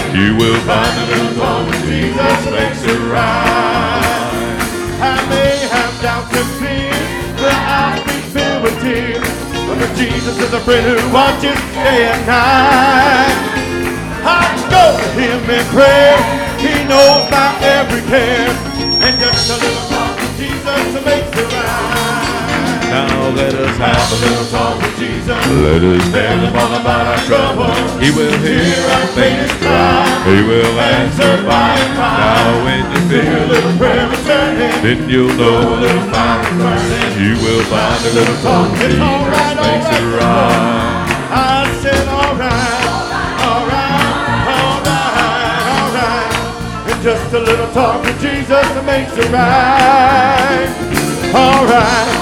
You will find a little talk with Jesus makes it right. I may have doubts and fears, but I'll be filled with tears. But Jesus is a friend who watches day and night. I go to him in prayer. He knows my every care. And just a little talk with Jesus makes it right. Now let us have a little talk with Jesus. Let us tell him all about our trouble. He will hear our faintest cry. He will answer by and by. Now when you feel a little prayer returning, then you'll know a little fire is burning. you will find a little talk with Jesus makes it right. I said alright, alright. And just a little talk with Jesus makes it right. Alright.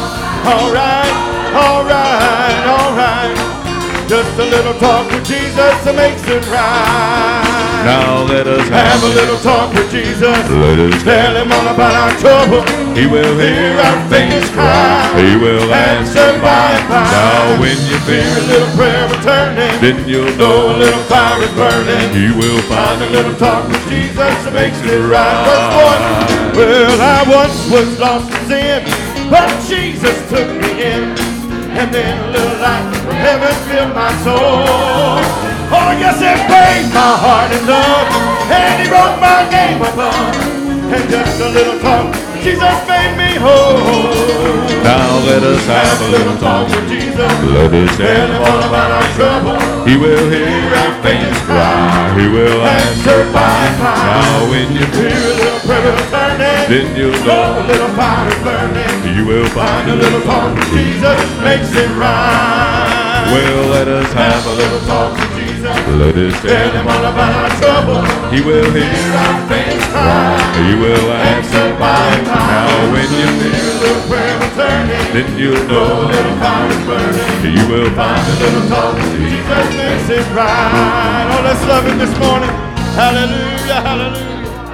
Just a little talk with Jesus makes it right. Now let us have a little talk with Jesus. Let us tell him all about our trouble. He will hear our faintest cry. He will answer by and by. Now when you feel a little prayer returning, then you'll know a little fire is burning. You will find a little talk with Jesus makes it right. Verse 1. Well, I once was lost in sin, but Jesus took me in. And then a little light from heaven filled my soul. Oh yes, it paid my heart in love, and he wrote my name above. And just a little talk, Jesus made me whole. Now let us have a little talk with Jesus. Let us tell him all about our trouble. He will hear our faintest cry. He will answer by and by. Now when you hear a little prayer returning, then you'll know a little fire is burning. You will find a little talk with Jesus makes it right. Well, let us have a little talk with Jesus. Let us tell him all about our trouble. He will hear our faintest cry. He will answer by and by. Now when you hear a little prayer returning, then you'll know a little fire is burning. You will find a little talk with Jesus makes it right. Oh, let's love him this morning. Hallelujah, hallelujah.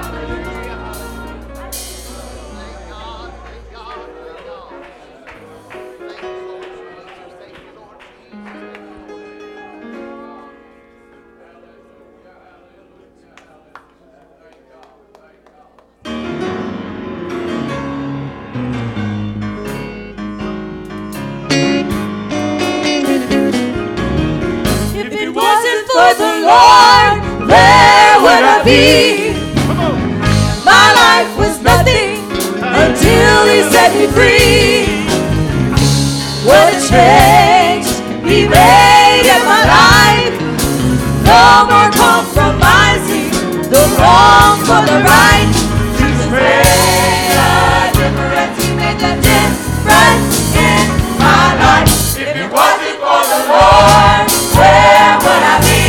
Where would I be? My life was nothing until he set me free. What a change he made in my life. No more compromising the wrong for the right. Jesus made a difference. He made the difference in my life. If it wasn't for the Lord, where would I be?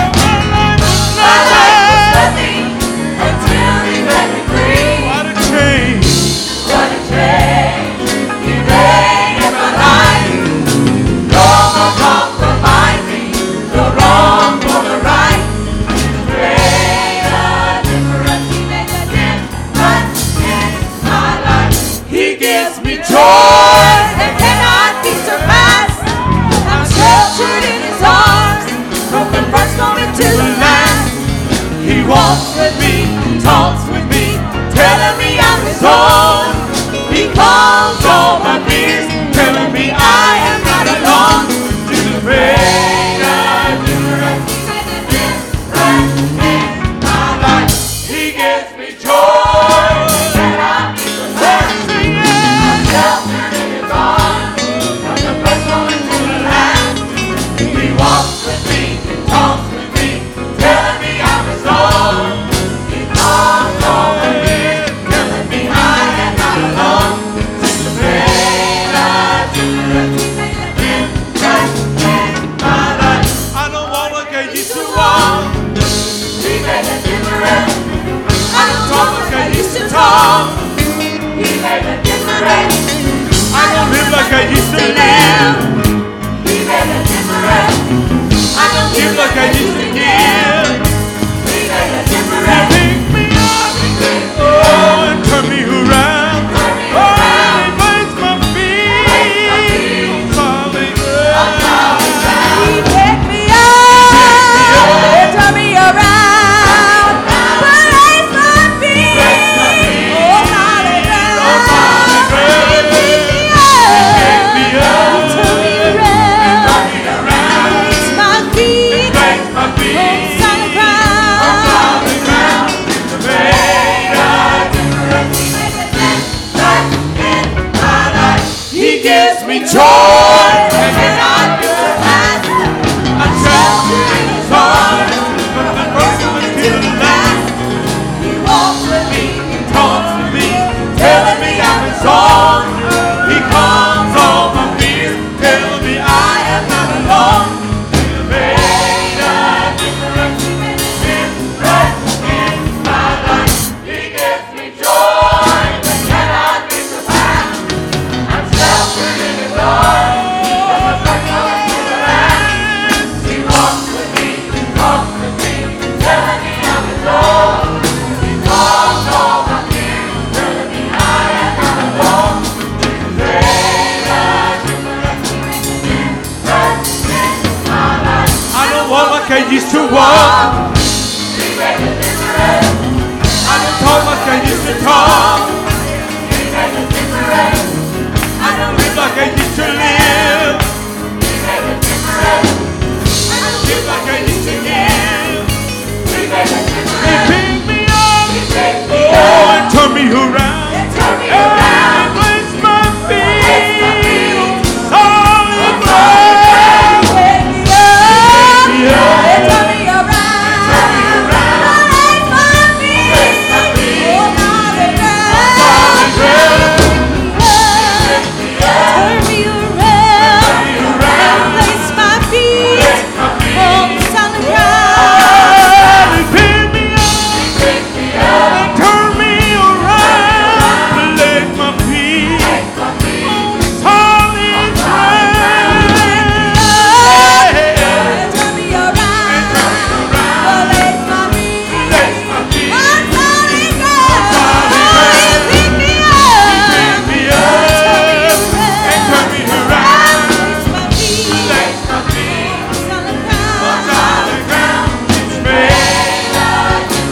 Walks with me, talks with me, telling me I'm his own. He calms all my fears, telling me I am not alone. Jesus made a difference in my life. He gives me joy that I need the I'm sheltered in his arms, from the first moment to the last. He walks with me, talks with me, telling me I'm his own. He made a difference. I don't live like I used to live. He made a difference. I don't give like I used to give. He made a difference. He picked me up, oh, and turned me around. Oh, he placed my feet solid ground. He picked me up, and turned me around. joy that cannot be surpassed. I'm sheltered in His arms from the first one to the last. He walks with me, He talks with me, telling me I'm His own. He calms all my fears, telling me I am not alone. He made a difference in my life. He gives me joy that cannot be surpassed. I'm sheltered in His arms from the first one to the last. He walks with me, He talks with me, telling me I'm His own. He calms all my fears, telling me I am not alone. He made a difference in my life. I don't walk like I used to walk. He made a difference. I don't talk like I used to talk. He made a difference. I don't Live like I used to live. He made a difference. I don't Give like I used to give. He made a He difference. picked me up. He picked me Oh, up and turned me around. and turned me And around. placed my Placed my feet feet solid on ground. solid ground. Picked me up me up. and turned me around. Turned me around. Placed my feet Placed my feet on solid ground. solid ground. Picked me up, turned me around, me around. and placed my feet Placed my feet on solid ground. He picked me up. Picked me up, And turned me around. Placed my feet placed my feet on solid ground. and turned me around, placed my feet Placed my feet on solid ground. He picked me up, me up and turned me around. placed my feet Placed my feet on solid on ground. solid ground. It's made.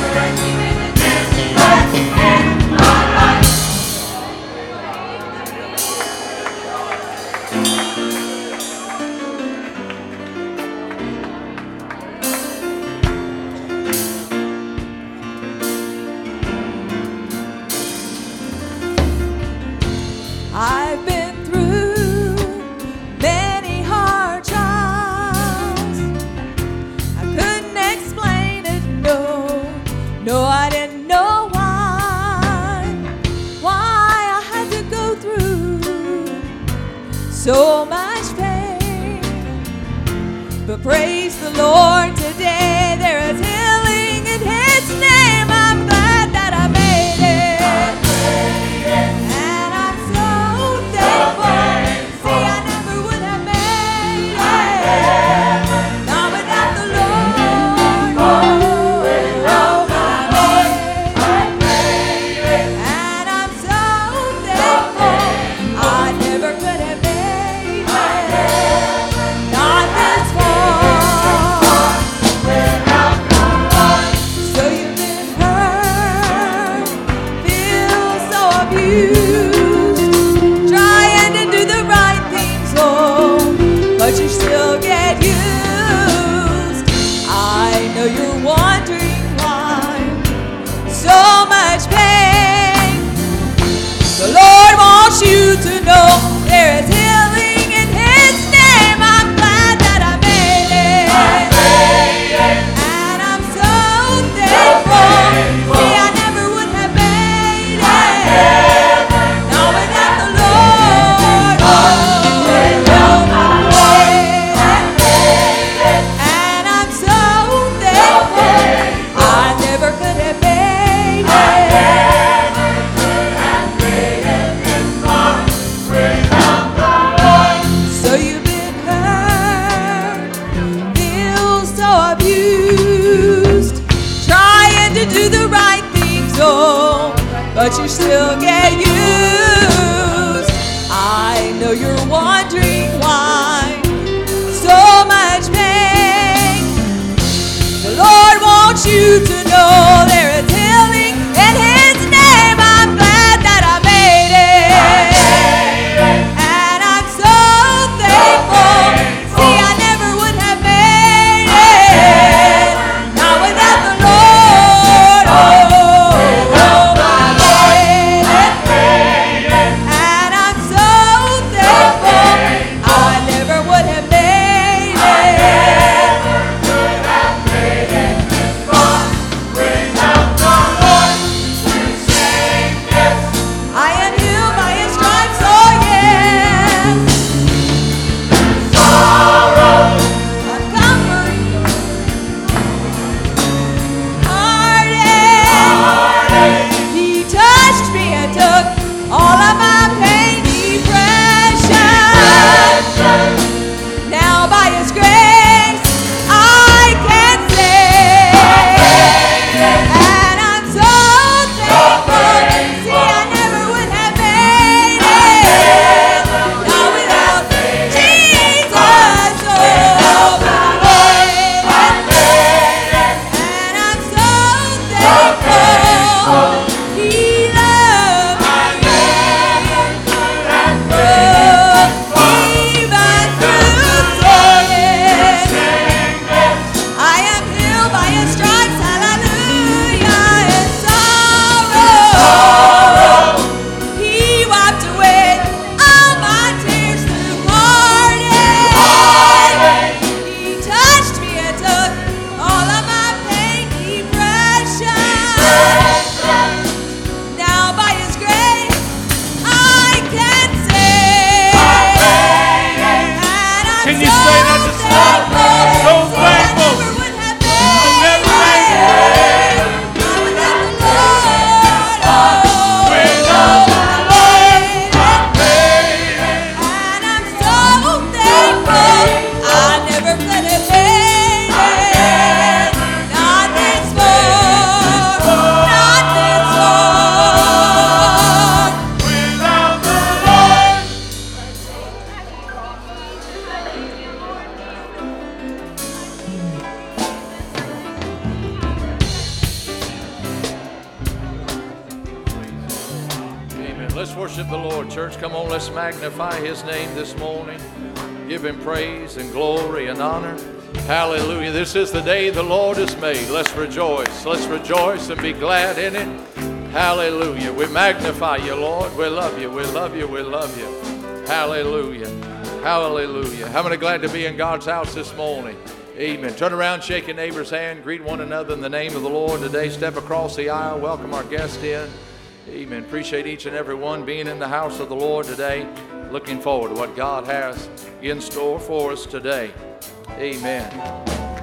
I've been through many hard trials. I couldn't explain it, no, I didn't know why I had to go through so much pain. But praise the Lord, today there is healing in His name. I'm glad that I made it. And I'm so thankful. See, I never would have made it. Not without the Lord. Oh, I made it. And I'm so thankful. I never could have made it. Not this far. So you've been hurt, feel so abused, trying to do the right things, but you still get used. I know you're wondering why so much pain. The Lord wants you to know there is healing in His name. I'm glad that I made it. And I'm so thankful. See, I never would have made it. Not without the Lord. And I'm so thankful. I never could have made it. So you've been hurt, feel so abused, trying to do the right things, but you still get used. I know you're wondering why so much pain. The Lord wants you to know there is healing in His name. I'm glad that I made it. And I'm so thankful. See, I never would have made it. Not without the Lord. I made it. And I'm so thankful. Let's worship the Lord, church. Come on, let's magnify His name this morning. Give Him praise and glory and honor. Hallelujah. This is the day the Lord has made. Let's rejoice. Let's rejoice and be glad in it. Hallelujah. We magnify you, Lord. We love you. We love you. We love you. Hallelujah. Hallelujah. How many glad to be in God's house this morning? Amen. Turn around, shake your neighbor's hand, greet one another in the name of the Lord today. Step across the aisle, welcome our guest in. Amen. Appreciate each and every one being in the house of the Lord today. Looking forward to what God has in store for us today. Amen.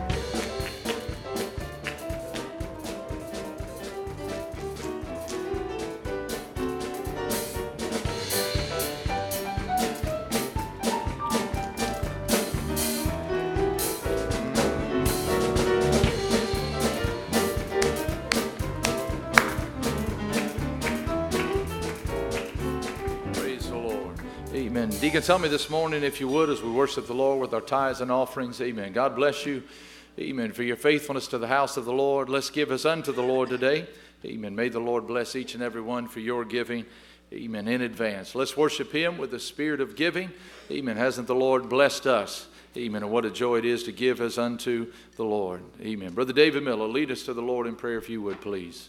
Deacon, tell me this morning, if you would, as we worship the Lord with our tithes and offerings. Amen. God bless you. Amen. For your faithfulness to the house of the Lord. Let's give us unto the Lord today. Amen. May the Lord bless each and every one for your giving. Amen. In advance. Let's worship Him with the spirit of giving. Amen. Hasn't the Lord blessed us? Amen. And what a joy it is to give as unto the Lord. Amen. Brother David Miller, lead us to the Lord in prayer if you would, please.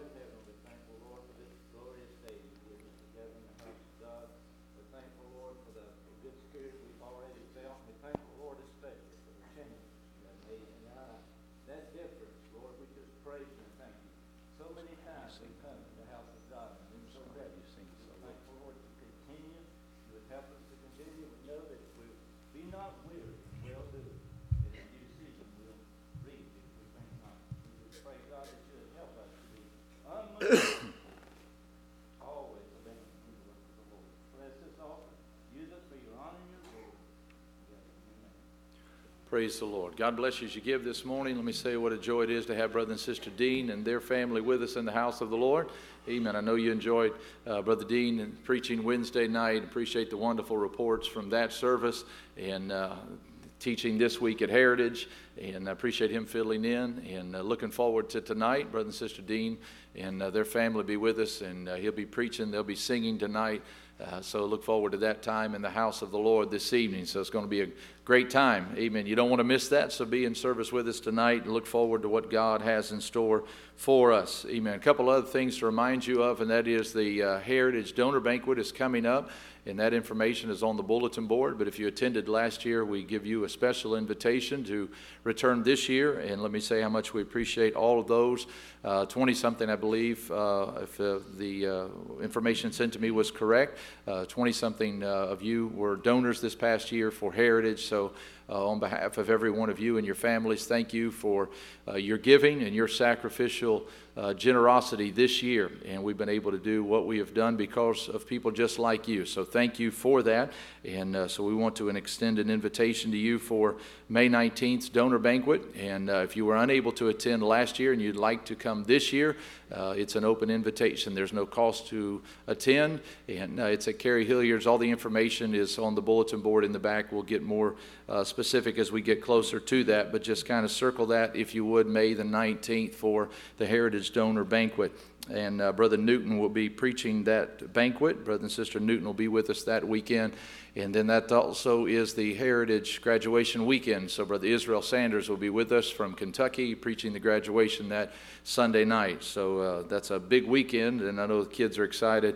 Praise the Lord. God bless you as you give this morning. Let me say what a joy it is to have Brother and Sister Dean and their family with us in the house of the Lord. Amen. I know you enjoyed Brother Dean preaching Wednesday night. Appreciate the wonderful reports from that service and teaching this week at Heritage. And I appreciate him filling in and looking forward to tonight. Brother and Sister Dean and their family will be with us, and he'll be preaching. They'll be singing tonight. So look forward to that time in the house of the Lord this evening. So it's going to be a great time. Amen. You don't want to miss that. So be in service with us tonight and look forward to what God has in store for us. Amen. A couple other things to remind you of, and that is the Heritage Donor Banquet is coming up. And that information is on the bulletin board. But if you attended last year, we give you a special invitation to return this year. And let me say how much we appreciate all of those. 20-something, I believe, if the information sent to me was correct. 20-something of you were donors this past year for Heritage. So on behalf of every one of you and your families, thank you for your giving and your sacrificial generosity this year. And we've been able to do what we have done because of people just like you. So thank you for that. And so we want to extend an invitation to you for May 19th donor banquet. And if you were unable to attend last year and you'd like to come this year, it's an open invitation. There's no cost to attend. And it's at Carrie Hilliard's. All the information is on the bulletin board in the back. We'll get more specific as we get closer to that. But just kind of circle that, if you would, May the 19th for the Heritage Donor Banquet. And Brother Newton will be preaching that banquet. Brother and Sister Newton will be with us that weekend. And then that also is the Heritage Graduation Weekend. So Brother Israel Sanders will be with us from Kentucky preaching the graduation that Sunday night. So that's a big weekend, and I know the kids are excited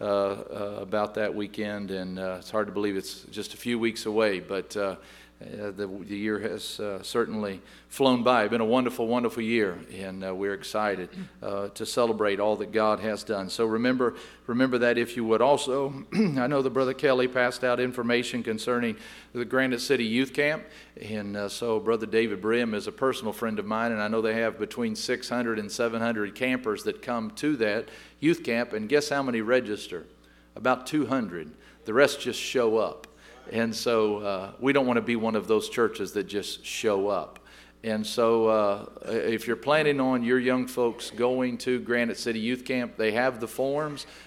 about that weekend. And it's hard to believe it's just a few weeks away, but the year has certainly flown by. It's been a wonderful, wonderful year, and we're excited to celebrate all that God has done. So remember that, if you would. Also, I know that Brother Kelly passed out information concerning the Granite City Youth Camp, and so Brother David Brim is a personal friend of mine, and I know they have between 600 and 700 campers that come to that youth camp, and guess how many register? About 200. The rest just show up. And so we don't want to be one of those churches that just show up. And so if you're planning on your young folks going to Granite City Youth Camp, they have the forms.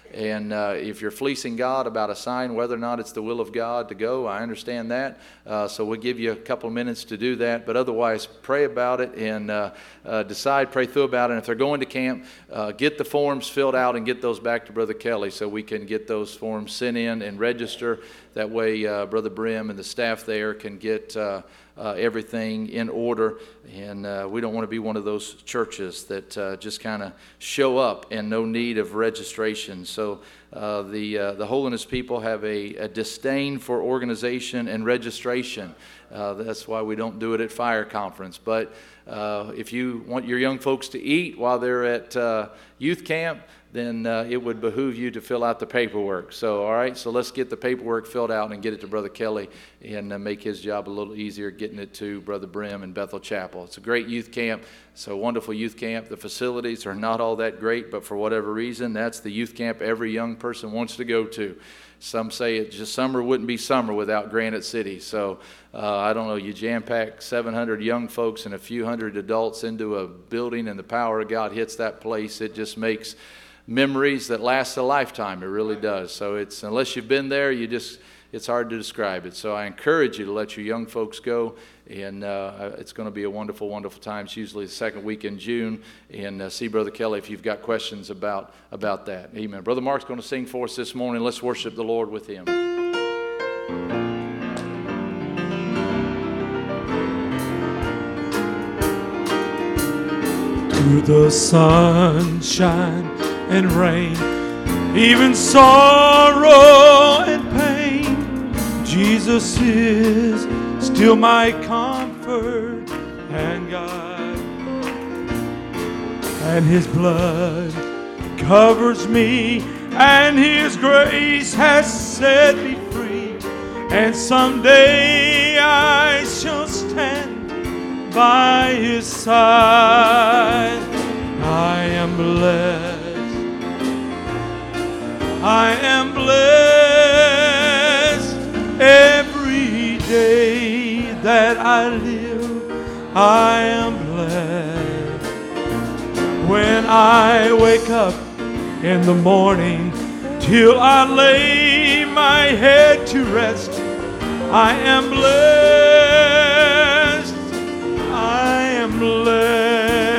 And if you're fleecing God about a sign, whether or not it's the will of God to go, I understand that. So we'll give you a couple of minutes to do that. But otherwise, pray about it and pray through about it. And if they're going to camp, get the forms filled out and get those back to Brother Kelly so we can get those forms sent in and register. That way, Brother Brim and the staff there can get everything in order. And we don't want to be one of those churches that just kind of show up and no need of registration. So the Holiness people have a disdain for organization and registration. That's why we don't do it at Fire Conference. But if you want your young folks to eat while they're at youth camp, then it would behoove you to fill out the paperwork. So, all right, so let's get the paperwork filled out and get it to Brother Kelly and make his job a little easier getting it to Brother Brim and Bethel Chapel. It's a great youth camp. It's a wonderful youth camp. The facilities are not all that great, but for whatever reason, that's the youth camp every young person wants to go to. Some say it just summer wouldn't be summer without Granite City. So I don't know, you jam-pack 700 young folks and a few hundred adults into a building and the power of God hits that place. It just makes memories that last a lifetime. It really does. So it's, unless you've been there, it's hard to describe it. So I encourage you to let your young folks go, and it's going to be a wonderful, wonderful time. It's usually the second week in June, and see Brother Kelly if you've got questions about that. Amen. Brother Mark's going to sing for us this morning. Let's worship the Lord with him. Through the sunshine and rain, even sorrow and pain, Jesus is still my comfort and guide. And His blood covers me, and His grace has set me free. And someday I shall stand by His side. I am blessed. I am blessed every day that I live. I am blessed when I wake up in the morning till I lay my head to rest. I am blessed. I am blessed.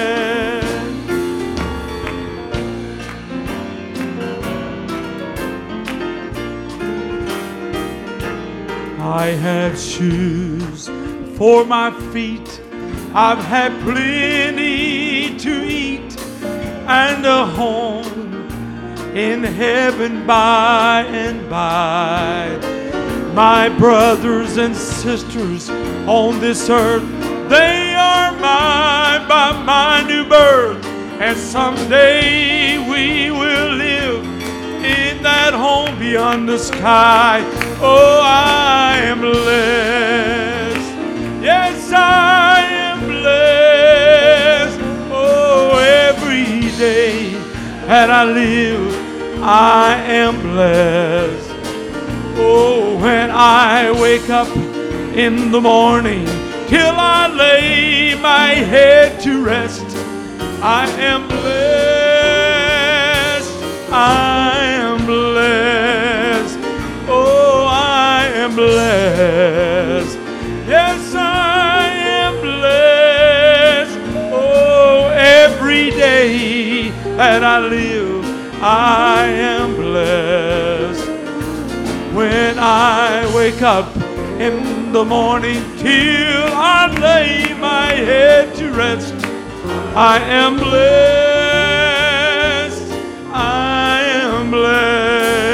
I have shoes for my feet, I've had plenty to eat, and a home in heaven by and by. My brothers and sisters on this earth, they are mine by my new birth, and someday we will live in that home beyond the sky. Oh, I am blessed. Yes, I am blessed. Oh, every day that I live, I am blessed. Oh, when I wake up in the morning till I lay my head to rest, I am blessed. I am blessed. Oh, I am blessed. Yes, I am blessed. Oh, every day that I live, I am blessed. When I wake up in the morning till I lay my head to rest, I am blessed. I am blessed.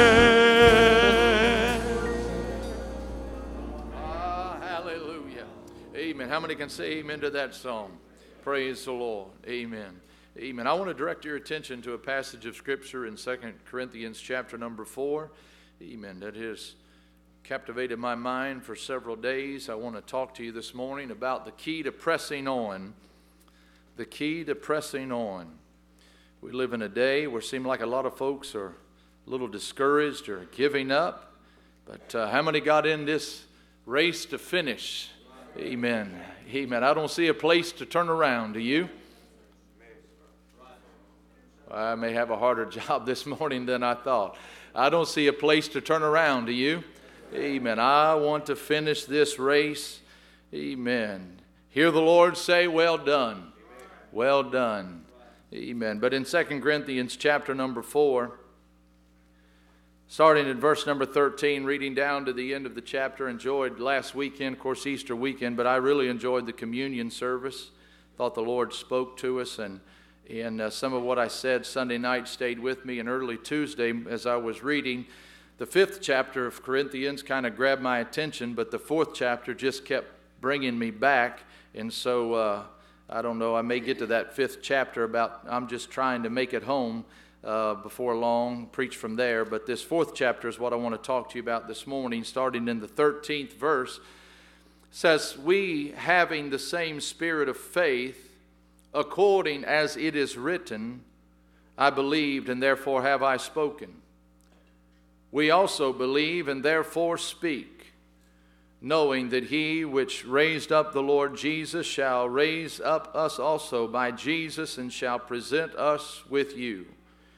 Hallelujah. Amen. How many can say amen to that song? Praise the Lord. Amen. Amen. I want to direct your attention to a passage of Scripture in 2 Corinthians chapter number 4. Amen. That has captivated my mind for several days. I want to talk to you this morning about the key to pressing on. The key to pressing on. We live in a day where it seems like a lot of folks are a little discouraged or giving up. But how many got in this race to finish? Amen. Amen. I don't see a place to turn around. Do you? I may have a harder job this morning than I thought. I don't see a place to turn around, do you? Amen. I want to finish this race. Amen. Hear the Lord say, well done. Well done. Amen. But in 2 Corinthians chapter number 4, starting at verse number 13, reading down to the end of the chapter, enjoyed last weekend, of course, Easter weekend, but I really enjoyed the communion service. Thought the Lord spoke to us, and some of what I said Sunday night stayed with me. And early Tuesday, as I was reading, the 5th chapter of Corinthians kind of grabbed my attention, but the 4th chapter just kept bringing me back. And so, I don't know, I may get to that 5th chapter I'm just trying to make it home before long, preach from there. But this 4th chapter is what I want to talk to you about this morning, starting in the 13th verse. It says, we having the same spirit of faith, according as it is written, I believed, and therefore have I spoken. We also believe, and therefore speak, knowing that he which raised up the Lord Jesus shall raise up us also by Jesus, and shall present us with you.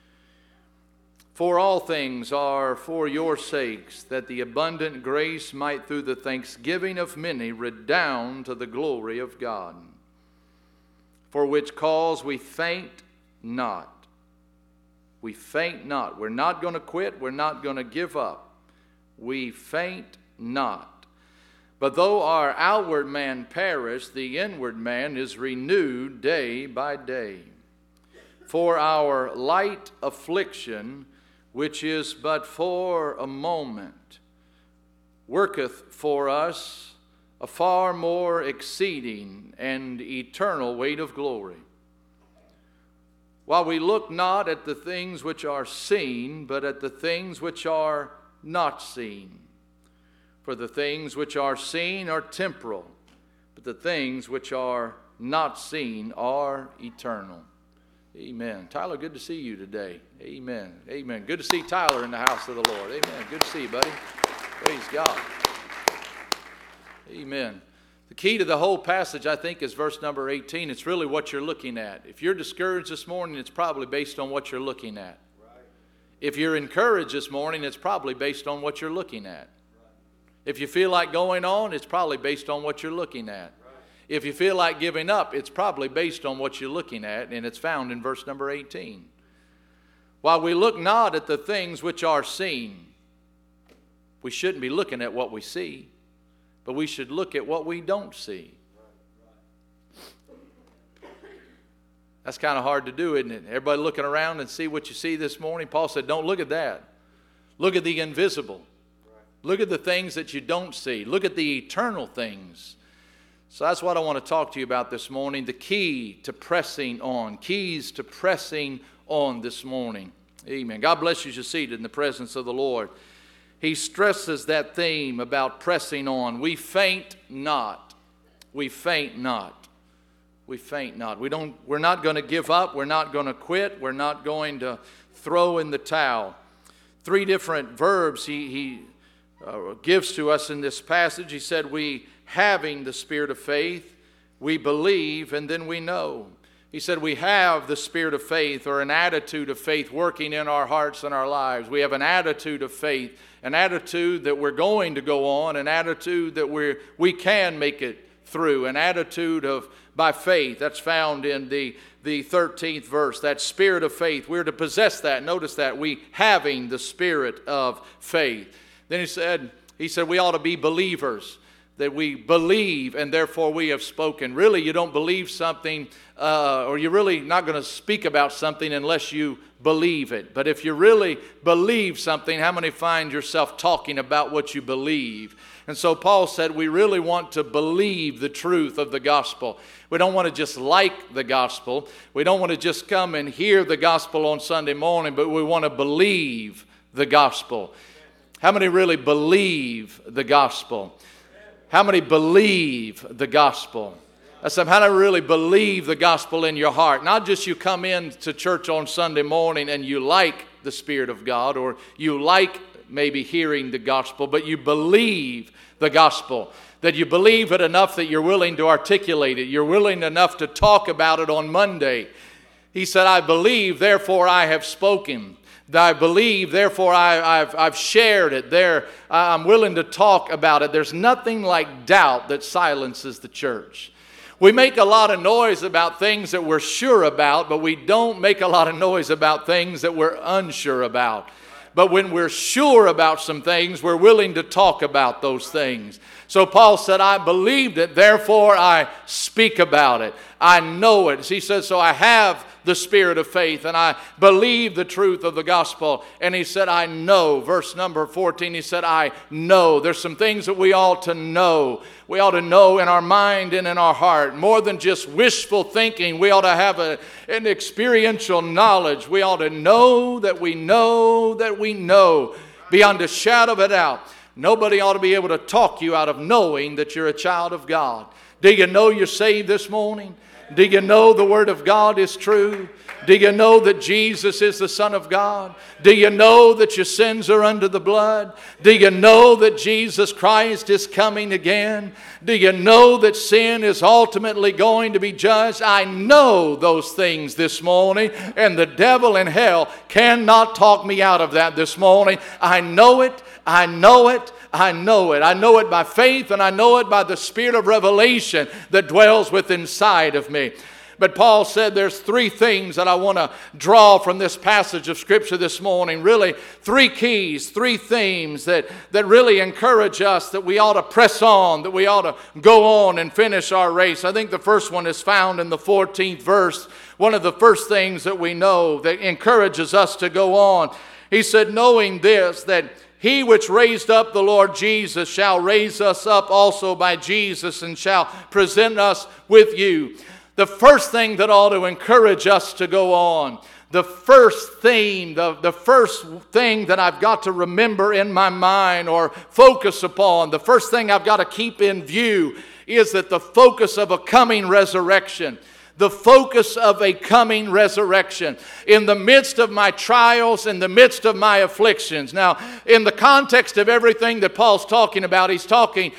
For all things are for your sakes, that the abundant grace might through the thanksgiving of many redound to the glory of God. For which cause we faint not. We faint not. We're not going to quit. We're not going to give up. We faint not. But though our outward man perish, the inward man is renewed day by day. For our light affliction, which is but for a moment, worketh for us a far more exceeding and eternal weight of glory. While we look not at the things which are seen, but at the things which are not seen. For the things which are seen are temporal, but the things which are not seen are eternal. Amen. Tyler, good to see you today. Amen. Amen. Good to see Tyler in the house of the Lord. Amen. Good to see you, buddy. Praise God. Amen. The key to the whole passage, I think, is verse number 18. It's really what you're looking at. If you're discouraged this morning, it's probably based on what you're looking at. Right. If you're encouraged this morning, it's probably based on what you're looking at. Right. If you feel like going on, it's probably based on what you're looking at. Right. If you feel like giving up, it's probably based on what you're looking at, and it's found in verse number 18. While we look not at the things which are seen, we shouldn't be looking at what we see. But we should look at what we don't see. That's kind of hard to do, isn't it? Everybody looking around and see what you see this morning. Paul said, don't look at that. Look at the invisible. Look at the things that you don't see. Look at the eternal things. So that's what I want to talk to you about this morning. The key to pressing on. Keys to pressing on this morning. Amen. God bless you as you're seated in the presence of the Lord. He stresses that theme about pressing on. We faint not. We faint not. We faint not. We're not going to give up. We're not going to quit. We're not going to throw in the towel. 3 different verbs he gives to us in this passage. He said, we having the spirit of faith, we believe, and then we know. He said we have the spirit of faith, or an attitude of faith working in our hearts and our lives. We have an attitude of faith, an attitude that we're going to go on, an attitude that we can make it through, an attitude of by faith. That's found in the 13th verse, that spirit of faith. We're to possess that. Notice that, we having the spirit of faith. Then he said we ought to be believers. That we believe and therefore we have spoken. Really, you don't believe something or you're really not going to speak about something unless you believe it. But if you really believe something, how many find yourself talking about what you believe? And so Paul said we really want to believe the truth of the gospel. We don't want to just like the gospel. We don't want to just come and hear the gospel on Sunday morning, but we want to believe the gospel. How many really believe the gospel? How many believe the gospel? I said, how do you really believe the gospel in your heart? Not just you come in to church on Sunday morning and you like the Spirit of God, or you like maybe hearing the gospel, but you believe the gospel. That you believe it enough that you're willing to articulate it. You're willing enough to talk about it on Monday. He said, I believe, therefore I have spoken. I believe, therefore I've shared it. I'm willing to talk about it. There's nothing like doubt that silences the church. We make a lot of noise about things that we're sure about, but we don't make a lot of noise about things that we're unsure about. But when we're sure about some things, we're willing to talk about those things. So Paul said, I believed it, therefore I speak about it. I know it. He said, so I have the spirit of faith, and I believe the truth of the gospel. And he said, I know. Verse number 14, he said, I know. There's some things that we ought to know. We ought to know in our mind and in our heart. More than just wishful thinking, we ought to have an experiential knowledge. We ought to know that we know that we know beyond a shadow of a doubt. Nobody ought to be able to talk you out of knowing that you're a child of God. Do you know you're saved this morning? Do you know the Word of God is true? Do you know that Jesus is the Son of God? Do you know that your sins are under the blood? Do you know that Jesus Christ is coming again? Do you know that sin is ultimately going to be judged? I know those things this morning, and the devil in hell cannot talk me out of that this morning. I know it. I know it. I know it. I know it by faith, and I know it by the spirit of revelation that dwells within inside of me. But Paul said there's three things that I want to draw from this passage of Scripture this morning. Really, three keys, three themes that really encourage us that we ought to press on, that we ought to go on and finish our race. I think the first one is found in the 14th verse. One of the first things that we know that encourages us to go on. He said, knowing this, that He which raised up the Lord Jesus shall raise us up also by Jesus and shall present us with you. The first thing that ought to encourage us to go on, the first theme, the first thing that I've got to remember in my mind or focus upon, the first thing I've got to keep in view is that the focus of a coming resurrection. The focus of a coming resurrection. In the midst of my trials, in the midst of my afflictions. Now, in the context of everything that Paul's talking about, he's talking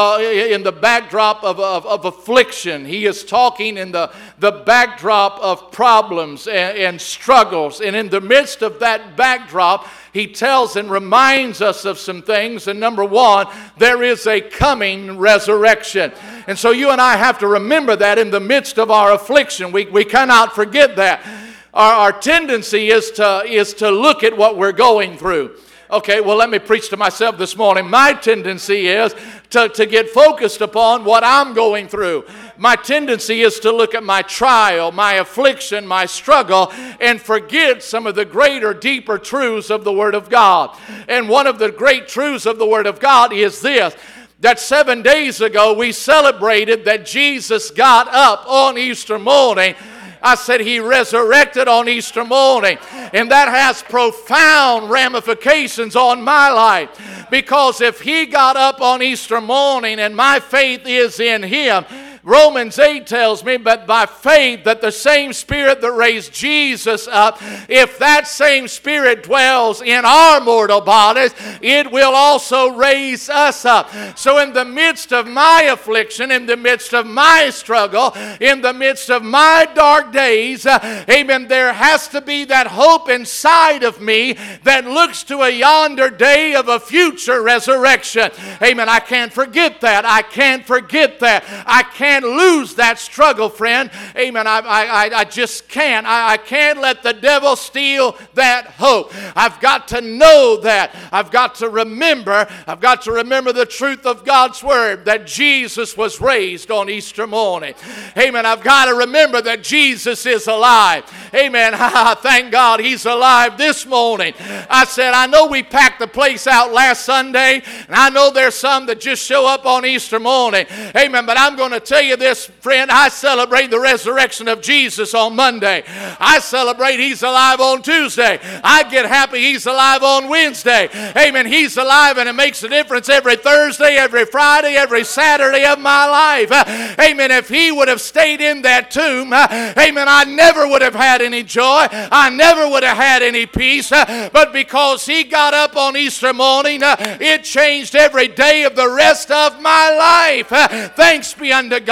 in the backdrop of affliction. He is talking in the backdrop of problems and struggles. And in the midst of that backdrop, he tells and reminds us of some things. And number one, there is a coming resurrection. And so you and I have to remember that in the midst of our affliction. We cannot forget that. Our tendency is to look at what we're going through. Okay, well, let me preach to myself this morning. My tendency is to get focused upon what I'm going through. My tendency is to look at my trial, my affliction, my struggle, and forget some of the greater, deeper truths of the Word of God. And one of the great truths of the Word of God is this, that 7 days ago we celebrated that Jesus got up on Easter morning. I said He resurrected on Easter morning. And that has profound ramifications on my life. Because if He got up on Easter morning and my faith is in Him, Romans 8 tells me, but by faith that the same Spirit that raised Jesus up, if that same Spirit dwells in our mortal bodies, it will also raise us up. So in the midst of my affliction, in the midst of my struggle, in the midst of my dark days, amen, there has to be that hope inside of me that looks to a yonder day of a future resurrection. Amen. I can't forget that. I can't forget that. I can't lose that struggle, friend. Amen. I just can't. I can't let the devil steal that hope. I've got to know that. I've got to remember. I've got to remember the truth of God's Word, that Jesus was raised on Easter morning. Amen. I've got to remember that Jesus is alive. Amen. Thank God He's alive this morning. I said, I know we packed the place out last Sunday, and I know there's some that just show up on Easter morning. Amen. But I'm going to tell you this, friend, I celebrate the resurrection of Jesus on Monday. I celebrate He's alive on Tuesday. I get happy He's alive on Wednesday. Amen. He's alive, and it makes a difference every Thursday, every Friday, every Saturday of my life. Amen. If He would have stayed in that tomb, amen, I never would have had any joy. I never would have had any peace. But because He got up on Easter morning, it changed every day of the rest of my life. Thanks be unto God.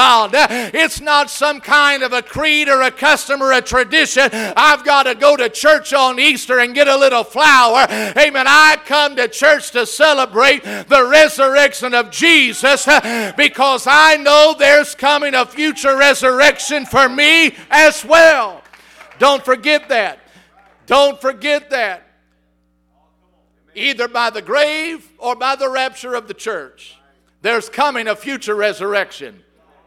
God. It's not some kind of a creed or a custom or a tradition. I've got to go to church on Easter and get a little flour. Amen. I come to church to celebrate the resurrection of Jesus because I know there's coming a future resurrection for me as well. Don't forget that. Don't forget that. Either by the grave or by the rapture of the church, there's coming a future resurrection.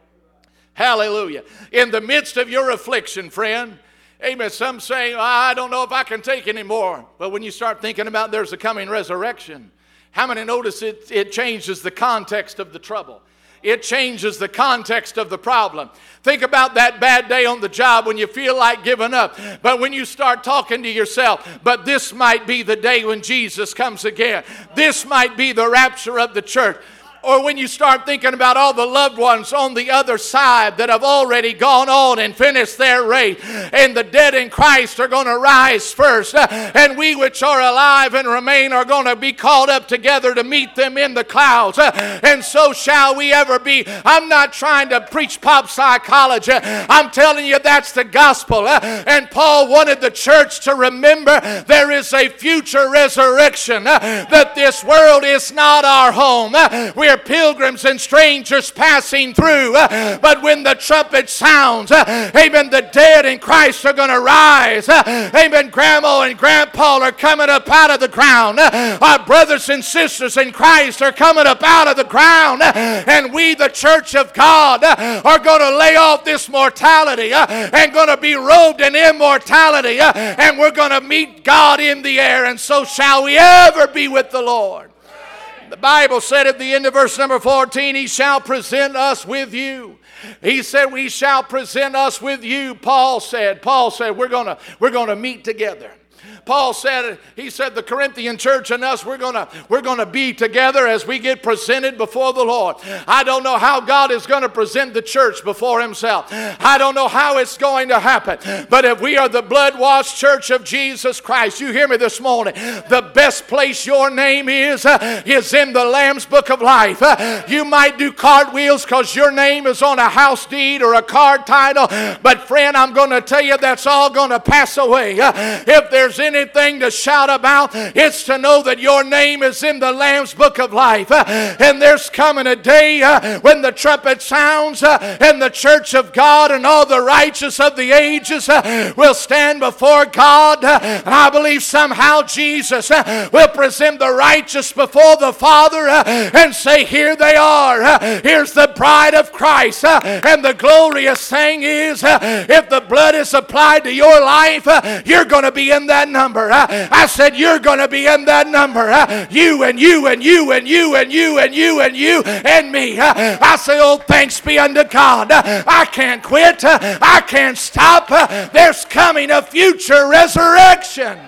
Hallelujah. In the midst of your affliction, friend, amen, some saying, I don't know if I can take any more. But when you start thinking about there's a coming resurrection, how many notice it changes the context of the trouble? It changes the context of the problem. Think about that bad day on the job when you feel like giving up. But when you start talking to yourself, but this might be the day when Jesus comes again. This might be the rapture of the church. Or when you start thinking about all the loved ones on the other side that have already gone on and finished their race, and the dead in Christ are going to rise first, and we which are alive and remain are going to be called up together to meet them in the clouds, and so shall we ever be. I'm not trying to preach pop psychology. I'm telling you that's the gospel. And Paul wanted the church to remember there is a future resurrection, that this world is not our home. We're pilgrims and strangers passing through. But when the trumpet sounds, amen, the dead in Christ are going to rise. Amen. Grandma and grandpa are coming up out of the ground. Our brothers and sisters in Christ are coming up out of the ground. And we, the church of God, are going to lay off this mortality and going to be robed in immortality. And we're going to meet God in the air. And so shall we ever be with the Lord. The Bible said at the end of verse number 14, He shall present us with you. He said, we shall present us with you. Paul said, we're going to meet together. Paul said, he said, the Corinthian church and us, we're going to be together as we get presented before the Lord. I don't know how God is going to present the church before Himself. I don't know how it's going to happen. But if we are the blood-washed church of Jesus Christ, you hear me this morning, the best place your name is in the Lamb's Book of Life. You might do cartwheels because your name is on a house deed or a card title. But friend, I'm going to tell you that's all going to pass away. If there's anything to shout about, it's to know that your name is in the Lamb's Book of Life. And there's coming a day when the trumpet sounds and the church of God and all the righteous of the ages will stand before God. And I believe somehow Jesus will present the righteous before the Father and say, here they are. Here's the bride of Christ. And the glorious thing is, if the blood is applied to your life, you're going to be in that number. I said you're going to be in that number. You and you and you and you and you and you and you and me. I say, oh, thanks be unto God. I can't quit. I can't stop. There's coming a future resurrection.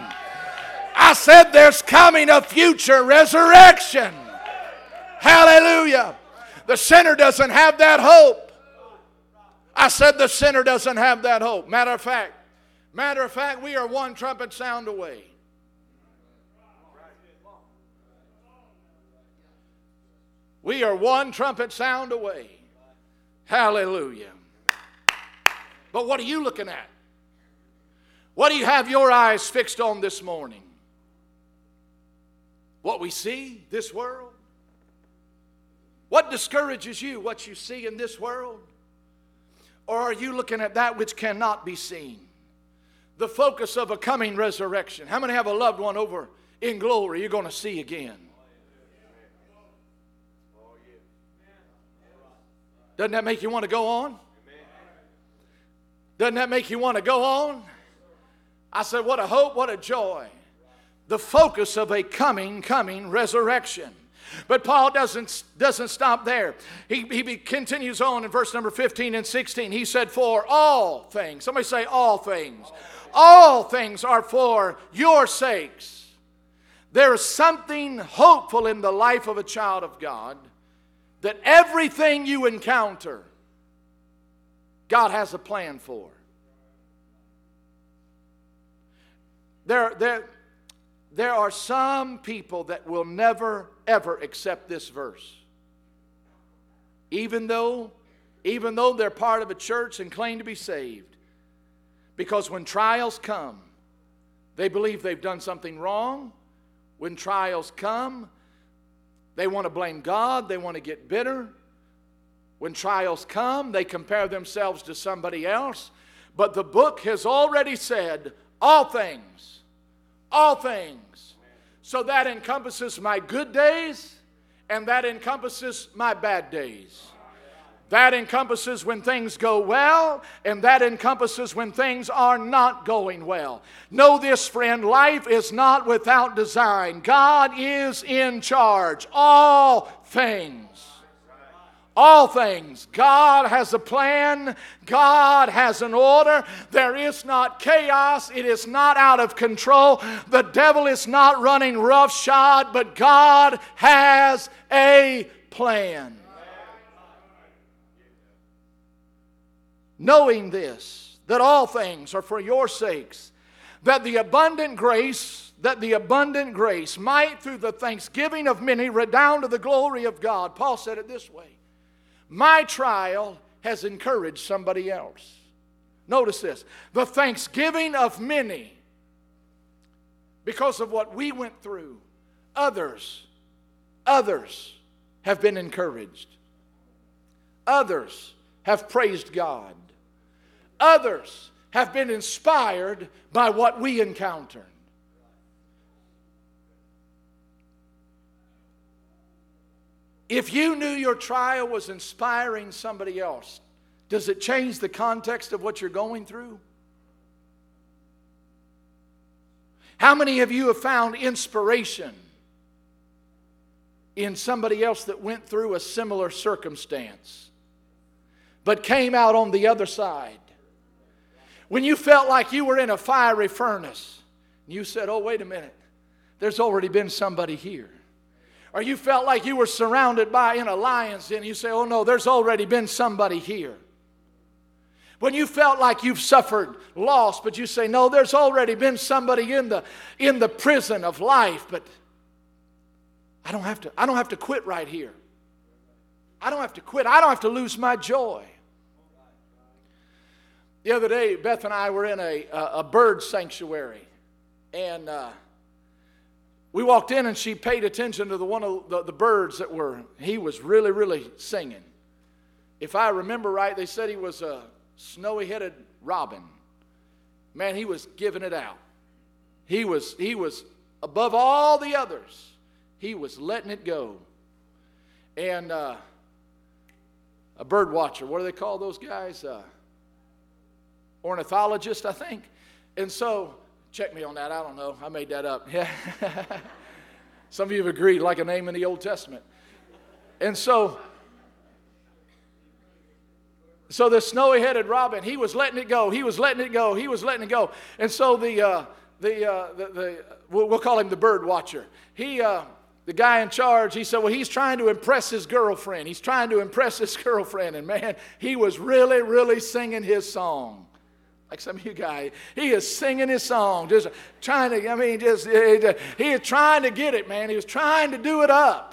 I said there's coming a future resurrection. Hallelujah. The sinner doesn't have that hope. I said the sinner doesn't have that hope. Matter of fact, we are one trumpet sound away. We are one trumpet sound away. Hallelujah. But what are you looking at? What do you have your eyes fixed on this morning? What we see, this world? What discourages you, what you see in this world? Or are you looking at that which cannot be seen? The focus of a coming resurrection. How many have a loved one over in glory you're going to see again? Doesn't that make you want to go on? Doesn't that make you want to go on? I said, what a hope, what a joy. The focus of a coming resurrection. But Paul doesn't stop there. He continues on in verse number 15 and 16. He said, for all things. Somebody say all things. All things are for your sakes. There is something hopeful in the life of a child of God, that everything you encounter, God has a plan for. There are some people that will never, ever accept this verse. Even though even though they're part of a church and claim to be saved. Because when trials come, they believe they've done something wrong. When trials come, they want to blame God. They want to get bitter. When trials come, they compare themselves to somebody else. But the book has already said, all things. So that encompasses my good days, and that encompasses my bad days. That encompasses when things go well, and that encompasses when things are not going well. Know this, friend, life is not without design. God is in charge. All things. All things. God has a plan. God has an order. There is not chaos. It is not out of control. The devil is not running roughshod, but God has a plan. Knowing this, that all things are for your sakes, that the abundant grace might through the thanksgiving of many redound to the glory of God. Paul said it this way: my trial has encouraged somebody else. Notice this: the thanksgiving of many, because of what we went through, others have been encouraged. Others have praised God. Others have been inspired by what we encountered. If you knew your trial was inspiring somebody else, does it change the context of what you're going through? How many of you have found inspiration in somebody else that went through a similar circumstance, but came out on the other side? When you felt like you were in a fiery furnace, you said, oh, wait a minute, there's already been somebody here. Or you felt like you were surrounded in a lion's den, you say, oh no, there's already been somebody here. When you felt like you've suffered loss, but you say, no, there's already been somebody in the prison of life, but I don't have to quit right here. I don't have to quit. I don't have to lose my joy. The other day, Beth and I were in a bird sanctuary, and we walked in, and she paid attention to one of the birds he was really, really singing. If I remember right, they said he was a snowy-headed robin. Man, he was giving it out. He was above all the others. He was letting it go. And a bird watcher, what do they call those guys? Ornithologist, I think. And so, check me on that, I don't know. I made that up. Yeah. Some of you have agreed, like a name in the Old Testament. And so the snowy-headed robin, he was letting it go. He was letting it go. He was letting it go. And so we'll call him the bird watcher. The guy in charge, he said, well, he's trying to impress his girlfriend. He's trying to impress his girlfriend. And man, he was really, really singing his song. Like some of you guys, he is singing his song, just trying to, he is trying to get it, man. He was trying to do it up.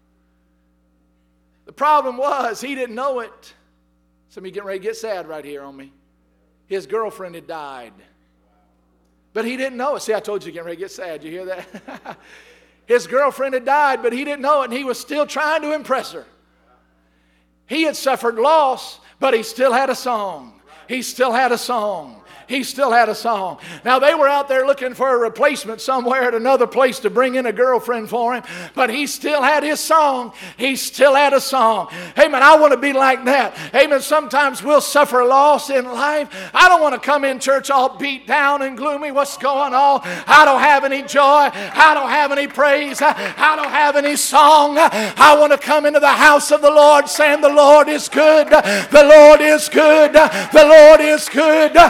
The problem was, he didn't know it. Some of you getting ready to get sad right here on me. His girlfriend had died. But he didn't know it. See, I told you getting ready to get sad. You hear that? His girlfriend had died, but he didn't know it, and he was still trying to impress her. He had suffered loss, but he still had a song. He still had a song. He still had a song. Now, they were out there looking for a replacement somewhere at another place to bring in a girlfriend for him, but he still had his song. He still had a song. Amen. I want to be like that. Amen. Sometimes we'll suffer loss in life. I don't want to come in church all beat down and gloomy. What's going on? I don't have any joy. I don't have any praise. I don't have any song. I want to come into the house of the Lord saying, the Lord is good. The Lord is good. The Lord is good. The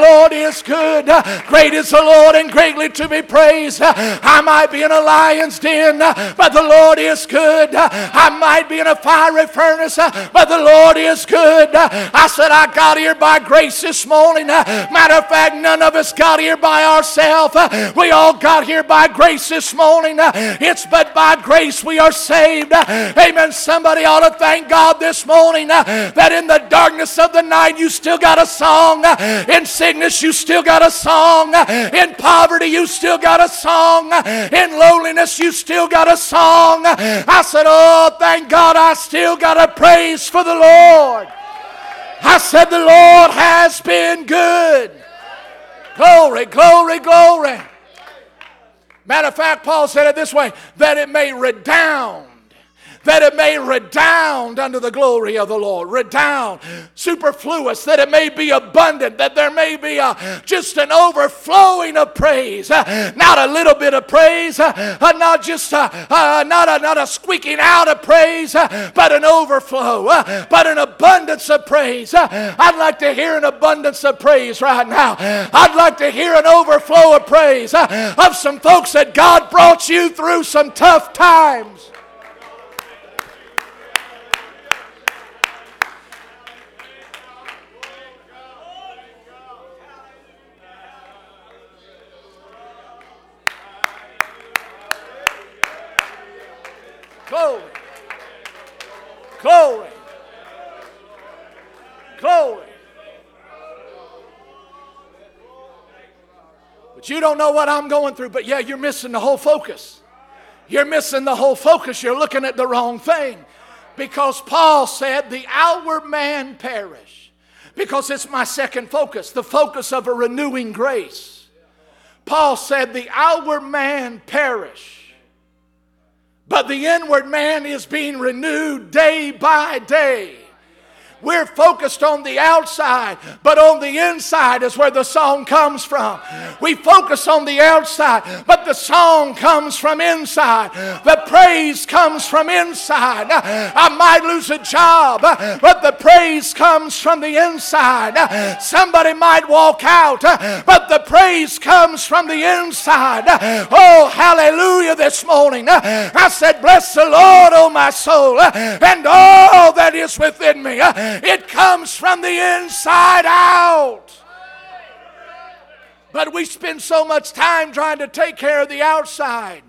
Lord is good. Great is the Lord and greatly to be praised. I might be in a lion's den, but the Lord is good. I might be in a fiery furnace, but the Lord is good. I said I got here by grace this morning. Matter of fact, none of us got here by ourselves. We all got here by grace this morning. It's but by grace we are saved. Amen. Somebody ought to thank God this morning that in the darkness of the night you still got a song. In sickness you still got a song. In poverty you still got a song. In loneliness you still got a song. I said, oh, thank God I still got a praise for the Lord. I said the Lord has been good. Glory, glory, glory. Matter of fact, Paul said it this way, that it may redound. That it may redound unto the glory of the Lord. Redound, superfluous, that it may be abundant, that there may be just an overflowing of praise. Not a little bit of praise, not just not a squeaking out of praise, but an overflow, but an abundance of praise. I'd like to hear an abundance of praise right now. I'd like to hear an overflow of praise of some folks that God brought you through some tough times. Glory. Glory. Glory. But you don't know what I'm going through, but yeah, you're missing the whole focus. You're missing the whole focus. You're looking at the wrong thing. Because Paul said the outward man perish. Because it's my second focus, the focus of a renewing grace. Paul said the outward man perish. But the inward man is being renewed day by day. We're focused on the outside, but on the inside is where the song comes from. We focus on the outside, but the song comes from inside. The praise comes from inside. I might lose a job, but the praise comes from the inside. Somebody might walk out, but the praise comes from the inside. Oh, hallelujah this morning. I said, bless the Lord, O my soul, and all that is within me. It comes from the inside out. But we spend so much time trying to take care of the outside.